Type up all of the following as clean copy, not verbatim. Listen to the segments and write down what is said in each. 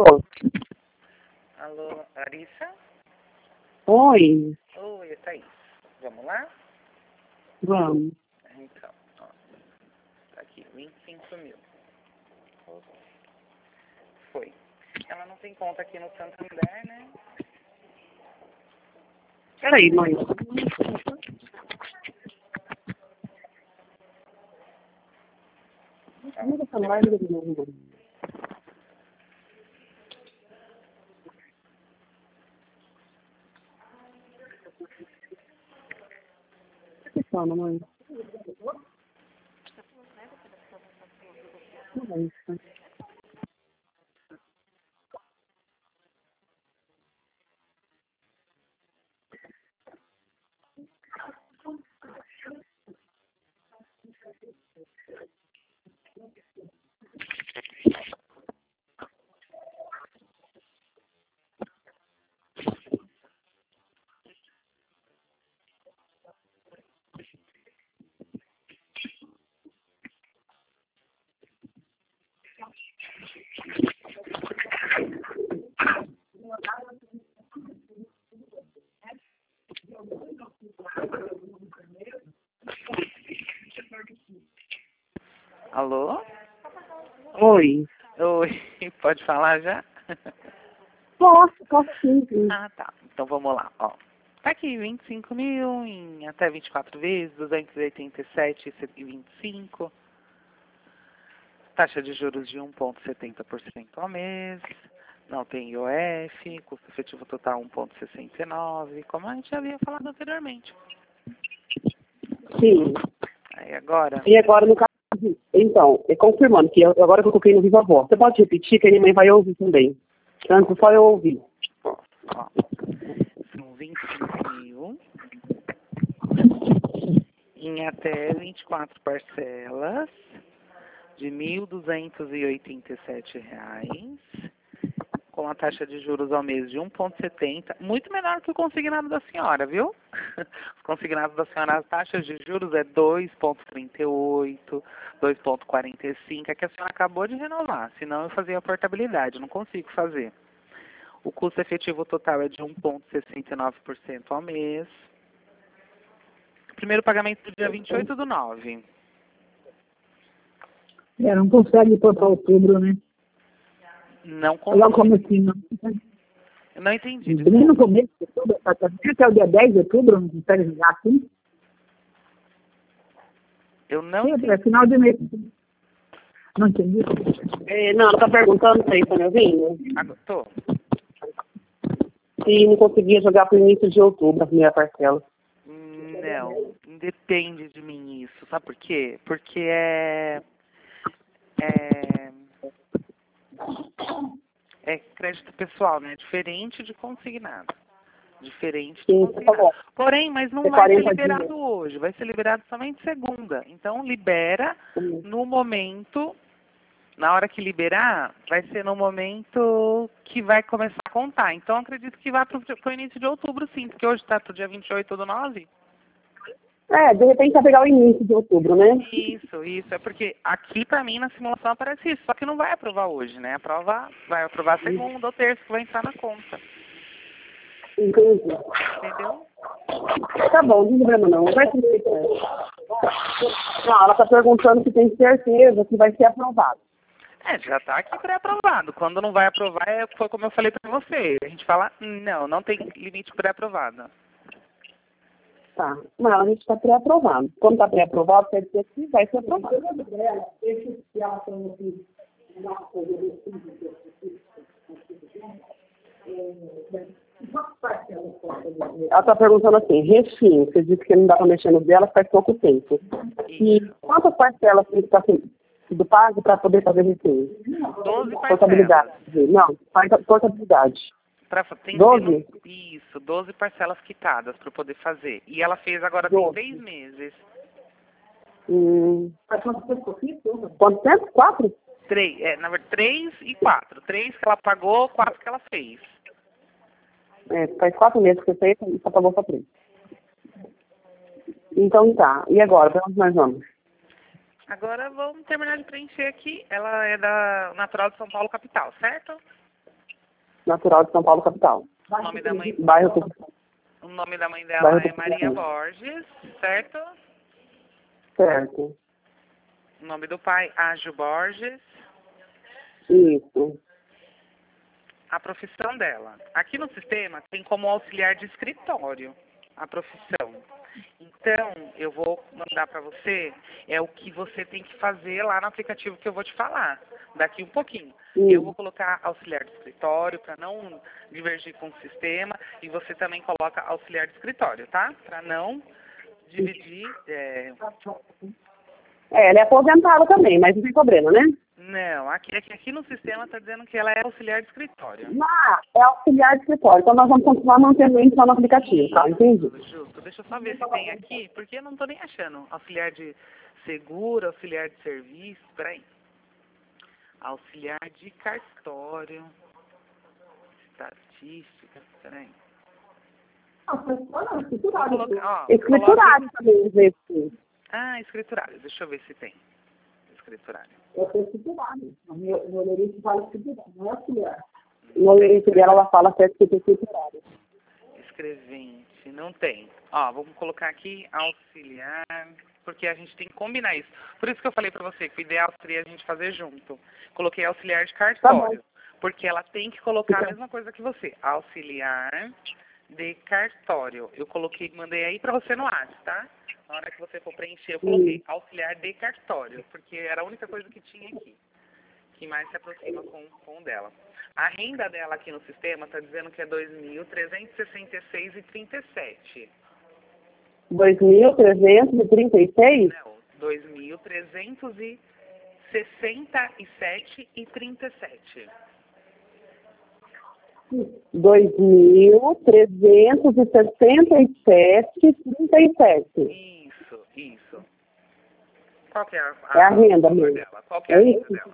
Alô? Alô, Larissa? Oi, Oi, é Thaís. Vamos lá? vamos. Então, ó, tá aqui, 25 mil. Foi. Ela não tem conta aqui no Santander, né? Peraí, mãe. Liga pra lá, liga de novo. O que fala, mãe? Não é isso. Alô? Oi. Oi, pode falar já? Posso sim. Ah, tá. Então vamos lá, ó. Tá aqui, 25 mil em até 24 vezes, 287,25. Taxa de juros de 1,70% ao mês. Não tem IOF, custo efetivo total 1,69, como a gente já havia falado anteriormente. Sim. Aí agora, E agora, no caso, então, confirmando que agora que eu coloquei no Viva Voz, você pode repetir que a minha mãe vai ouvir também. Antes só eu ouvir. ó, são 25 mil em até 24 parcelas de R$ 1.287, com a taxa de juros ao mês de 1,70, muito menor que o consignado da senhora, viu? Os consignados da senhora, as taxas de juros é 2,38, 2,45, é que a senhora acabou de renovar, senão eu fazia a portabilidade, não consigo fazer. O custo efetivo total é de 1,69% ao mês. Primeiro pagamento do dia 28/9. Não consegue pôr para outubro, né? Não Logo consigo. como assim, não? Eu não entendi. Nem no começo de outubro, até o dia 10 de outubro, não consegue jogar assim? Eu não É entendi. final de mês. Não entendi. Não, ela tá perguntando se aí, tá me ouvindo? Agora, tô. Se não conseguia jogar pro início de outubro, a primeira parcela. Não, depende de mim isso. Sabe por quê? Porque é crédito pessoal, né? Diferente de consignado. Diferente de Sim, por favor. consignado. Porém, mas não Tem vai ser 40 liberado dias. hoje. Vai ser liberado somente segunda. Então, libera no momento. Na hora que liberar, vai ser no momento que vai começar a contar. Então, acredito que vai para o início de outubro, sim. Porque hoje está para o dia 28/9. De repente vai pegar o início de outubro, né? Isso. É porque aqui para mim na simulação aparece isso, só que não vai aprovar hoje, né? Vai aprovar segunda ou terça que vai entrar na conta. Entendi. Entendeu? Tá bom, não tem problema não. Vai ser. Não, ela tá perguntando se tem certeza que vai ser aprovado. Já está aqui pré-aprovado. Quando não vai aprovar, foi como eu falei para você. A gente fala, não tem limite pré-aprovado. Tá. Não, a gente tá pré-aprovado. Quando tá pré-aprovado, quer dizer que vai ser aprovado. Ela tá perguntando assim, refim, você disse que não dá pra mexer no dela faz pouco tempo. E quantas parcelas tem que estar sido pago para poder fazer refim? 12 Portabilidade. parcelas. Não, portabilidade. Tem 12? Isso, 12 parcelas quitadas para poder fazer. E ela fez agora 12. tem 3 meses. Quanto tempo? 4? 3, na verdade, 3 e 4. 3 que ela pagou, 4 que ela fez. Faz 4 meses que eu sei e só pagou só 3. Então tá. E agora, para onde nós vamos? Agora vamos terminar de preencher aqui. Ela é da natural de São Paulo, capital, certo? natural de São Paulo, capital. O nome da mãe, Bairro o nome da mãe dela Bairro é Maria Borges, certo? certo. O nome do pai, Ágio Borges. Isso. A profissão dela. Aqui no sistema tem como auxiliar de escritório a profissão. Então, eu vou mandar para você o que você tem que fazer lá no aplicativo que eu vou te falar daqui um pouquinho. Eu vou colocar auxiliar de escritório para não divergir com o sistema e você também coloca auxiliar de escritório, tá? Para não dividir. Ela é aposentada também, mas não tem problema, né? Não, aqui no sistema está dizendo que ela é auxiliar de escritório. É auxiliar de escritório, então nós vamos continuar mantendo isso lá no aplicativo, tá? Entendi. Justo. Deixa eu só ver se tem aqui, porque eu não estou nem achando. Auxiliar de seguro, auxiliar de serviço, peraí. Auxiliar de cartório, estatística, peraí. Escriturário também, às vezes. Escriturário, deixa eu ver se tem. Escriturário. Eu sou escriturário. No Lerite fala escriturário, não é auxiliar. No Lerite dela, ela fala certo que tem escriturário. Escrevente, não tem. Ó, vamos colocar aqui auxiliar, porque a gente tem que combinar isso. Por isso que eu falei pra você que o ideal seria a gente fazer junto. Coloquei auxiliar de cartório, porque ela tem que colocar a mesma coisa que você. Auxiliar de cartório. Eu coloquei, mandei aí pra você no WhatsApp, tá? Na hora que você for preencher, eu coloquei auxiliar de cartório, porque era a única coisa que tinha aqui, que mais se aproxima com o dela. A renda dela aqui no sistema está dizendo que é R$ 2.366,37. 2.336? Não, R$ 2.367,37. 2.367,37. Isso. Qual que é a renda mesmo. dela? Qual que é a renda dela?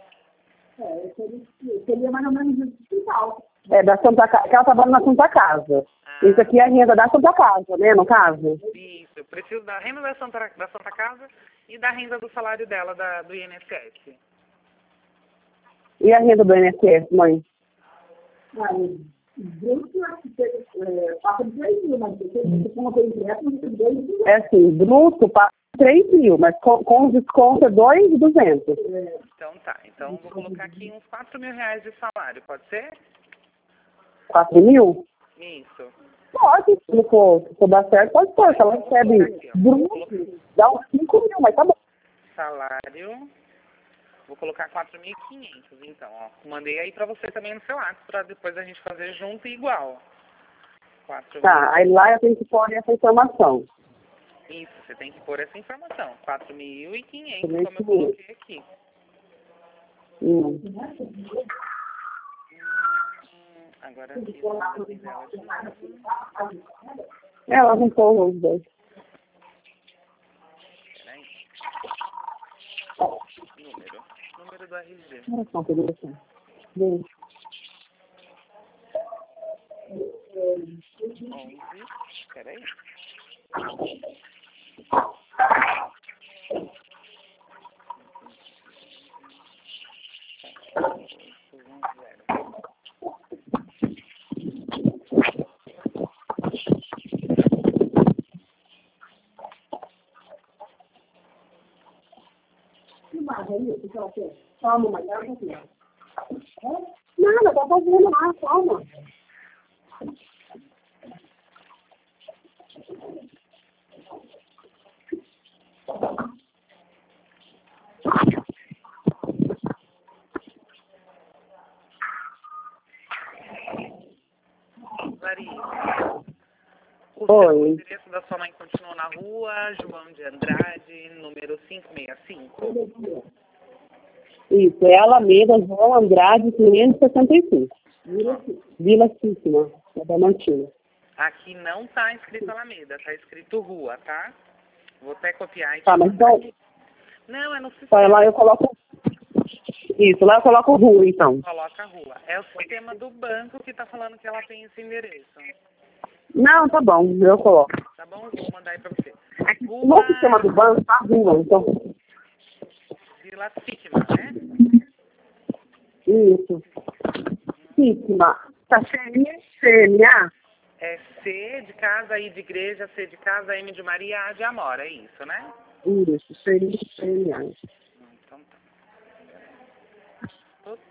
Seria mais ou menos o hospital. Da Santa Casa, que ela trabalha na Santa Casa. Isso aqui é a renda da Santa Casa, né, no caso? Isso, eu preciso da renda da Santa Casa e da renda do salário dela, do INSS. E a renda do INSS, mãe? Bruto, passa de 3 mil, mas você não tem direto, não tem 2 mil. É assim, bruto passa 3 mil, mas com desconto é 2.200. Então tá, então vou colocar aqui uns R$ 4.000 de salário, pode ser? 4 mil? Isso. Pode, se for dar certo, pode ser. Se ela recebe bruto, dá uns 5 mil, mas tá bom. Salário, vou colocar 4.500, então, ó. Mandei aí pra você também no seu WhatsApp, pra depois a gente fazer junto e igual. 4.000. Tá, aí lá eu tenho que pôr essa informação. Isso, você tem que pôr essa informação. 4.500, como eu coloquei aqui. Agora aqui, o nome dela de novo. Ela não pôs os dois. Peraí. Número do RG. 11, peraí. Calma, mas ela não. Nada, tá fazendo lá, calma. Larissa, o Oi. endereço da sua mãe continua na rua João de Andrade, número 565. Isso, é Alameda, João Andrade, 565. Vila Cícima, Adamantina. Aqui não tá escrito Alameda, tá escrito rua, tá? Vou até copiar e te Tá, mas mandar então, aqui. Não, é no sistema. lá eu coloco... Isso, lá eu coloco rua, então. Coloca a rua. É o sistema do banco que tá falando que ela tem esse endereço. Não, tá bom, eu coloco. Tá bom? Vou mandar aí pra você. No sistema do banco, tá rua, então... Vila Cícima, né? Isso. Sigma. Tá CMA? É C de casa, I de igreja, C de casa, M de Maria, A de Amora, é isso, né? Isso, CMA. Então tá. Ops.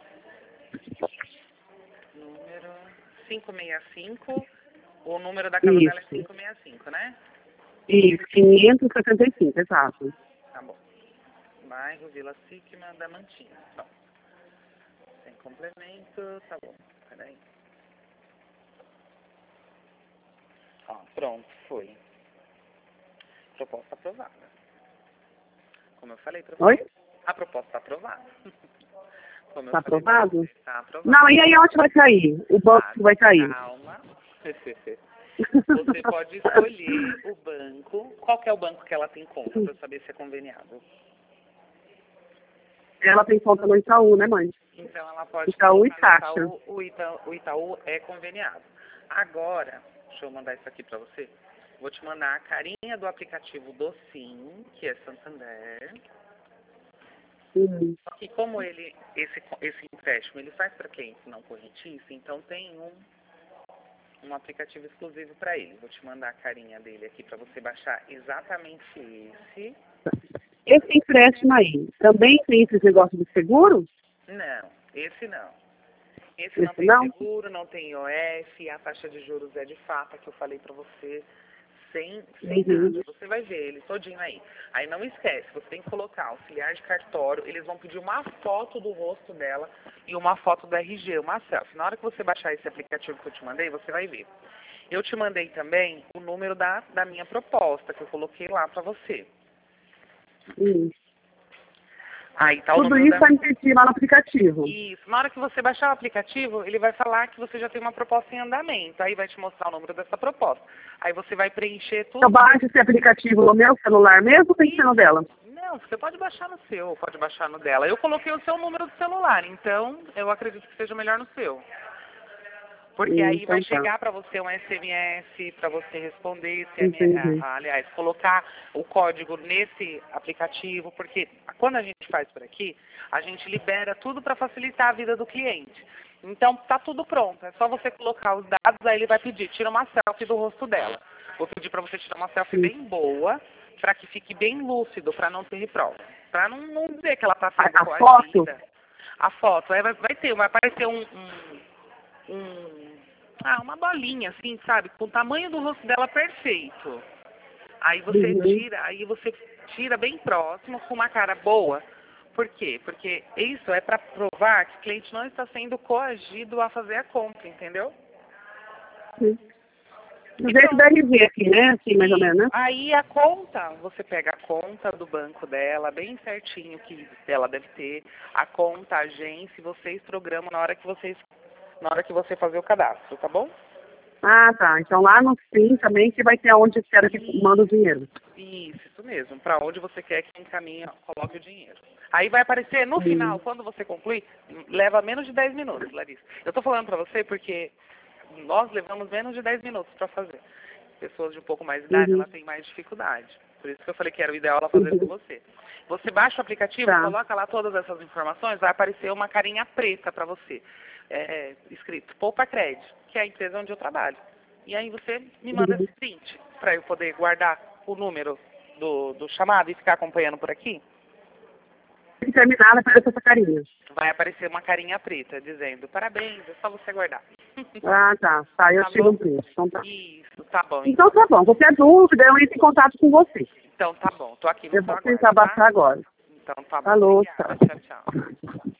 Número 565. O número da casa dela é 565, né? Isso, 575, exato. Tá bom. Bairro Vila Sigma da Mantinha. Bom. Sem complemento, tá bom. Peraí. Ó, pronto, foi. Proposta aprovada. Como eu falei pra você. Oi? A proposta está aprovada. Como eu Tá falei, aprovado? Está aprovado. Não, e aí onde vai cair? O banco que vai cair? Calma. Você pode escolher o banco. Qual que é o banco que ela tem conta, para saber se é conveniado? Ela tem conta no Itaú, né, mãe? Então ela pode Itaú e colocar Caixa. no Itaú. O Itaú é conveniado. Agora, deixa eu mandar isso aqui para você. Vou te mandar a carinha do aplicativo do Sim, que é Santander. Só que como esse empréstimo ele faz para clientes não correntistas, então tem um aplicativo exclusivo para ele. Vou te mandar a carinha dele aqui para você baixar exatamente esse. Esse empréstimo aí, também tem esse negócio de seguro? Não, esse não. Esse não tem seguro, não tem IOF, a taxa de juros é de fato, que eu falei para você, sem nada. Você vai ver ele todinho aí. Aí não esquece, você tem que colocar auxiliar de cartório, eles vão pedir uma foto do rosto dela e uma foto do RG, uma selfie. Na hora que você baixar esse aplicativo que eu te mandei, você vai ver. Eu te mandei também o número da minha proposta, que eu coloquei lá para você. Aí tá o Tudo isso vai me lá no aplicativo. Isso. Na hora que você baixar o aplicativo, ele vai falar que você já tem uma proposta em andamento. Aí vai te mostrar o número dessa proposta. Aí você vai preencher tudo. Eu baixo esse aplicativo no meu celular mesmo ou tem que ser no dela? Não, você pode baixar no seu, pode baixar no dela. Eu coloquei o seu número do celular, então eu acredito que seja melhor no seu. Porque aí vai chegar para você um SMS para você responder, aliás, colocar o código nesse aplicativo, porque quando a gente faz por aqui, a gente libera tudo para facilitar a vida do cliente. Então, tá tudo pronto, é só você colocar os dados, aí ele vai pedir, tira uma selfie do rosto dela. Vou pedir para você tirar uma selfie bem boa, para que fique bem lúcido, para não ter reprova. Para não dizer que ela está sendo coagida. A foto? Vai aparecer uma bolinha, assim, sabe? Com o tamanho do rosto dela perfeito. Aí você tira bem próximo, com uma cara boa. Por quê? Porque isso é para provar que o cliente não está sendo coagido a fazer a compra, entendeu? Do jeito da RG aqui, né? Assim, mais ou menos, né? Aí a conta, você pega a conta do banco dela, bem certinho que ela deve ter, a conta, a agência, e vocês programam na hora que você fazer o cadastro, tá bom? Ah, tá. Então lá no Sim também que vai ter onde quero que manda o dinheiro. Isso mesmo. Para onde você quer que encaminhe, coloque o dinheiro. Aí vai aparecer no final, quando você concluir, leva menos de 10 minutos, Larissa. Eu tô falando para você porque nós levamos menos de 10 minutos para fazer. Pessoas de um pouco mais de idade, ela tem mais dificuldade. Por isso que eu falei que era o ideal ela fazer com você. Você baixa o aplicativo, coloca lá todas essas informações, vai aparecer uma carinha preta para você. Escrito Poupa Crédito, que é a empresa onde eu trabalho. E aí você me manda esse print para eu poder guardar o número do chamado e ficar acompanhando por aqui. Se terminar, vai aparecer essa carinha. Vai aparecer uma carinha preta dizendo parabéns, é só você guardar. Ah, tá. Tá, eu tiro um print. Então tá. Isso, tá bom. Então tá bom. Qualquer dúvida, eu entro em contato com você. Então tá bom, tô aqui no Eu vou tentar baixar agora. Então tá bom. Falou, Obrigada. Tchau, tchau.